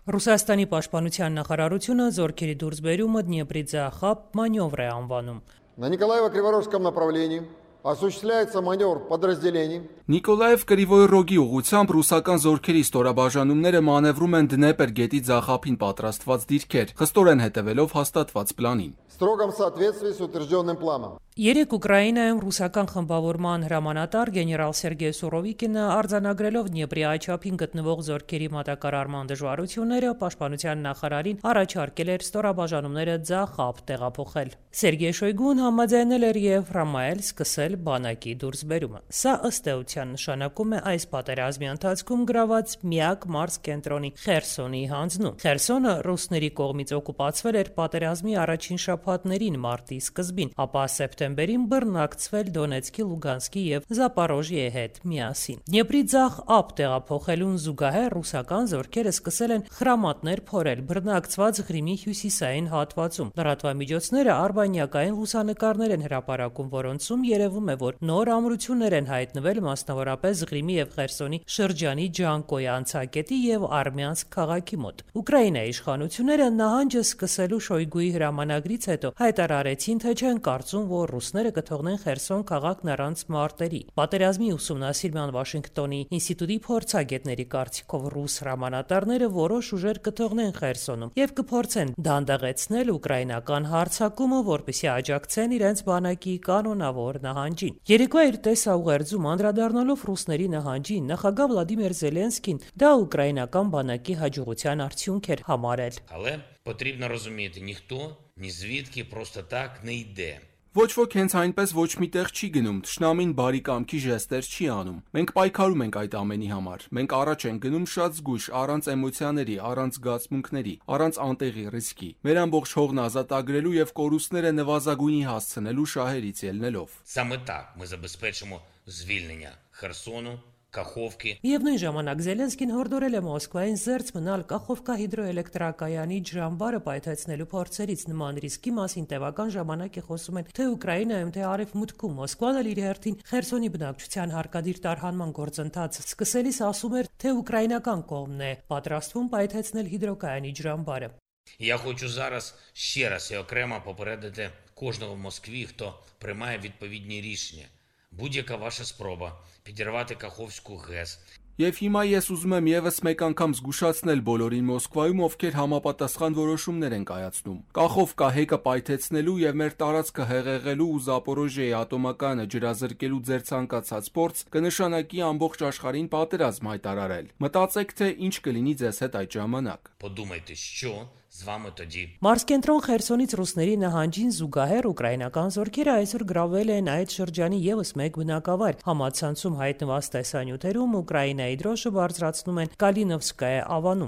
Ռուսաստանի պաշտպանության նախարարությունը զորքերի դուրսբերումը Դնեպրի ձախապ մանևր է անվանում։ На Николаево-Криворожском направлении осуществляется маневр подразделений. Նիկոլաև-Կրիվոյի ռոգի ուղղությամբ ռուսական զորքերի ստորաբաժանումները մանևրում են Դնեպր գետի ձախապին պատրաստված դիրքեր, խստորեն հետևելով հաստատված պլանին։ В строгом соответствии с утвержденным планом. Երեկ Ուկրաինայում ռուսական խմբավորման հրամանատար գեներալ Սերգեյ Սուրովիկինը արձանագրելով Դնեպրի այչափին գտնվող զորքերի մատակարարման դժվարությունները պաշտպանության նախարարին առաջարկել էր ստորաբաժանումները ձախապ տեղափոխել։ Սերգեյ Շոյգուն համաձայնել էր եւ հրամայել սկսել բանակի դուրսբերումը։ Սա ըստ էության նշանակում է այս պատերազմի ընթացքում գրաված միակ Մարս կենտրոնի Խերսոնի հանձնում։ Խերսոնը ռուսների կողմից օկուպացվել էր պատերազմի առաջին շաբաթներին մարտի սկզբին, ապա սեպտեմբերին բռնակցվել Դոնեցկի, Լուգանսկի եւ Զապորոժիեի հետ միասին։ Դնեպրի ձախ ափ տեղափոխելուն զուգահեռ ռուսական զորքերը սկսել են խրամատներ փորել բռնակցված Ղրիմի հյուսիսային հատվածում։ Լրատվամիջոցները արբանյակային լուսանկարներ են հրապարակում, որոնցում երևում է, որ նոր ամրություններ են հայտնվել մասնավորապես Ղրիմի եւ Խերսոնի շրջանի Ջանկոյի անցակետի եւ Արմյանսկ քաղաքի մոտ։ Ուկրաինայի իշխանությունները նահանջը սկսելու Շոյգուի հրամանագրից հետո հայտարարեցին, թե չեն կարծում, որ ռուսները կթողնեն Խերսոն քաղաքն առանց մարտերի։ Պատերազմի ուսումնասիրման Վաշինգտոնի ինստիտուտի փորձագետների կարծիքով ռուս հրամանատարները որոշ ուժեր կթողնեն Խերսոնում եւ կփորձեն դանդաղեցնել ուկրաինական հարձակումը, որպեսզի աջակցեն իրենց բանակի կանոնավոր նահանջին։ Երեկոյի իր տեսաուղերձում անդրադառնալով ռուսների նահանջին, նախագահ Վլադիմիր Զելենսկին դա ուկրաինական բանակի հաջողության արդյունք էր համարել։ Але потрібно розуміти, ніхто ні звідки просто так не йде. Ոչ ոք հենց այնպես ոչ միտեղ չի գնում, թշնամին բարի կամքի ժեստեր չի անում։ Մենք պայքարում ենք այդ ամենի համար։ Մենք առաջ ենք գնում շատ զգույշ, առանց էմոցիաների, առանց զգացմունքների, առանց անտեղի ռիսկի։ Մեր ամբողջ հողն ազատագրելու եւ կորուստները նվազագույնի հասցնելու շահերից ելնելով։ Саме так ми забезпечимо звільнення Херсону, Каховки. Միևնույն ժամանակ Զելենսկին հորդորել է Մոսկվային զերծ մնալ Կախովկա հիդրոէլեկտրակայանի ջրամբարը պայթեցնելու փորձերից։ Նման ռիսկի մասին տևական ժամանակ է խոսում են թե Ուկրաինայում, թե Արևմուտքում։ Մոսկվան էլ իր հերթին Խերսոնի բնակչության հարկադիր տարհանման գործընթաց սկսելիս ասում էր, թե ուկրաինական կողմն է պատրաստվում պայթեցնել հիդրոկայանի ջրամբարը։ Я хочу зараз ще раз і окремо попередити кожного в Москві, хто приймає відповідні рішення. Будь-яка ваша спроба підірвати Каховську ГЕС. Եվ հիմա ես ուզում եմ եւս մեկ անգամ զգուշացնել բոլորին Մոսկվայում, ովքեր համապատասխան որոշումներ են կայացնում։ Կախովկա հեկը պայթեցնելու եւ մեր տարածքը հեղեղելու ու Զապորոժիեի ատոմակայանը ջրազրկելու ձեր ցանկացած փորձ կնշանակի ամբողջ աշխարհին պատերազմ հայտարարել։ Մտածեք, թե ինչ կլինի ձեզ հետ այդ ժամանակ։ Подумайте, що з вами тоді. Մարսկենտրոն Խերսոնից ռուսների նահանջին զուգահեռ ուկրաինական զորքերը այսօր գրավել են այդ շրջանի եւս մեկ բնակավայր։ Համացանցում հայտնված տեսանյութերում Ուկրաինայի դրոշը բարձրացնում են Կալինովսկայա ավանում։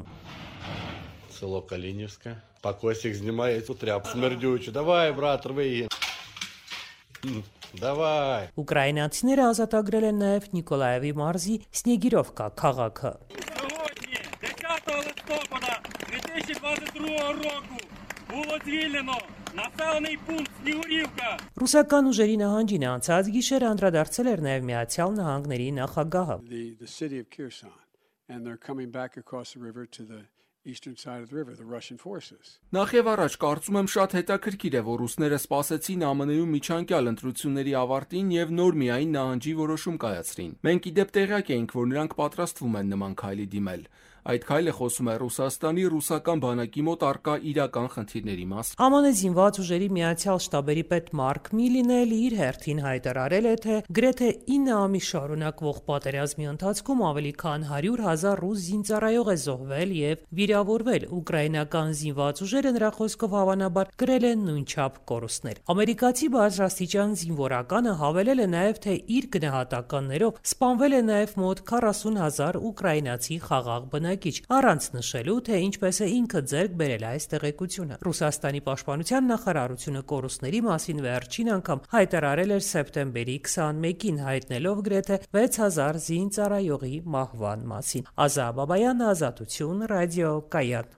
Село Калинівське. Покосик знімає цю тряпку смердючу. Давай, брат, рви. Давай. Ուկրաինացիները ազատագրել են նաեւ Նիկոլաևի մարզի Սնեգիրովկա քաղաքը։ Сьогодні, 10 листопада 2022 року, було звільнено населений пункт Снігурівка. Ռուսական ուժերի նահանջին անցած գիշեր անդրադարձել էր նաեւ Միացյալ Նահանգների նախագահը։ The city of Kherson, and they're coming back across the river to the eastern side of the river, the Russian forces. Նախ եւ առաջ կարծում եմ շատ հետաքրքիր է, որ ռուսները սպասեցին ԱՄՆ-ում միջանկյալ ընտրությունների ավարտին եւ նոր միայն նահանջի որոշում կայացրին։ Մենք իդեպ տեղյակ էինք, որ նրանք պատրաստվում են նման քայլի դիմել։ Այդ քայլը խոսում է Ռուսաստանի ռուսական բանակի մոտ արկա իրական խնդիրների մասին։ ԱՄՆ զինված ուժերի Միացյալ շտաբերի պետ Մարկ Միլին էլ իր հերթին հայտարարել է, թե գրեթե 9 ամիս շարունակվող պատերազմի ընթացքում ավելի քան 100,000 ռուս զինծառայող է զոհվել եւ վիրավորվել։ Ուկրաինական զինված ուժերը նրա խոսքով հավանաբար կրել են նույնչափ կորուստներ։ Ամերիկացի բարձրաստիճան զինվորականը հավելել է նաեւ, թե իր գնահատականներով սպանվել է նաեւ մոտ 40,000 ուկրաինացի խաղաղ բնակիչ, առանց նշելու, թե ինչպես է ինքը ձեռք բերել այս տեղեկությունը։ Ռուսաստանի պաշտպանության նախարարությունը կորուստների մասին վերջին անգամ հայտարարել էր սեպտեմբերի 21-ին, հայտնելով գրեթե 6000 զինծառայողի մահվան մասին։ Ազա Բաբայան, Ազատություն, Ռադիո Կայան։